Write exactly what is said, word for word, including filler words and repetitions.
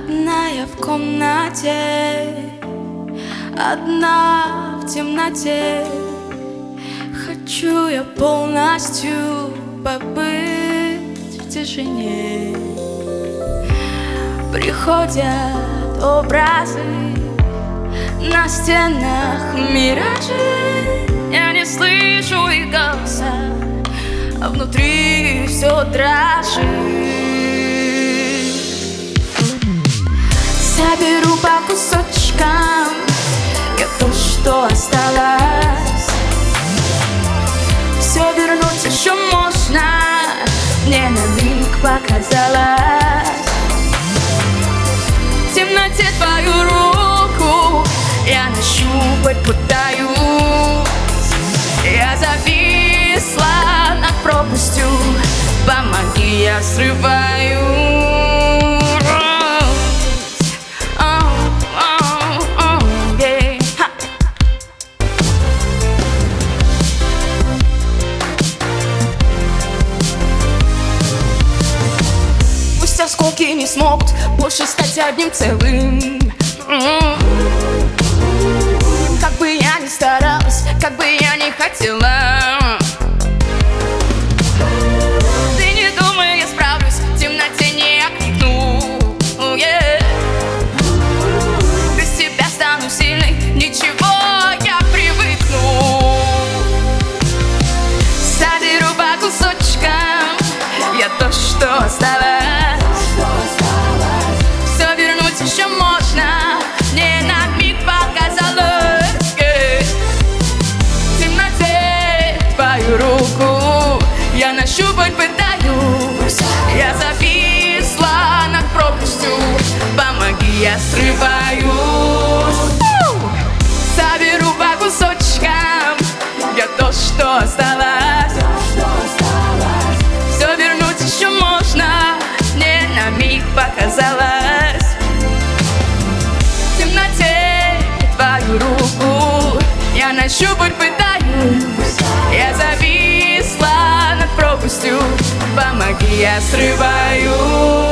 Одна я в комнате, одна в темноте. Хочу я полностью побыть в тишине. Приходят образы на стенах, миражи. Я не слышу их голоса, а внутри все дрожит. Соберу по кусочкам я то, что осталось. Все вернуть еще можно, мне на миг показалось. В темноте твою руку я нащупать пытаюсь. Я зависла над пропастью, помоги, я срываюсь. Осколки не смогут больше стать одним целым. Mm-hmm. Как бы я ни старалась, как бы я ни хотела, ты не думай, я справлюсь, в темноте не окликну. Oh, yeah. Без тебя стану сильной, ничего, я привыкну. Соберу по кусочкам я то, что осталось. Еще можно, мне на миг показалось, yeah. В темноте твою руку я нащупать пытаюсь. Я зависла над пропастью, помоги, я срываюсь. Соберу по кусочкам я то, что осталось. Все вернуть еще можно, мне на миг показалось. Руку я нащупать пытаюсь. Я зависла над пропастью, помоги, я срываюсь.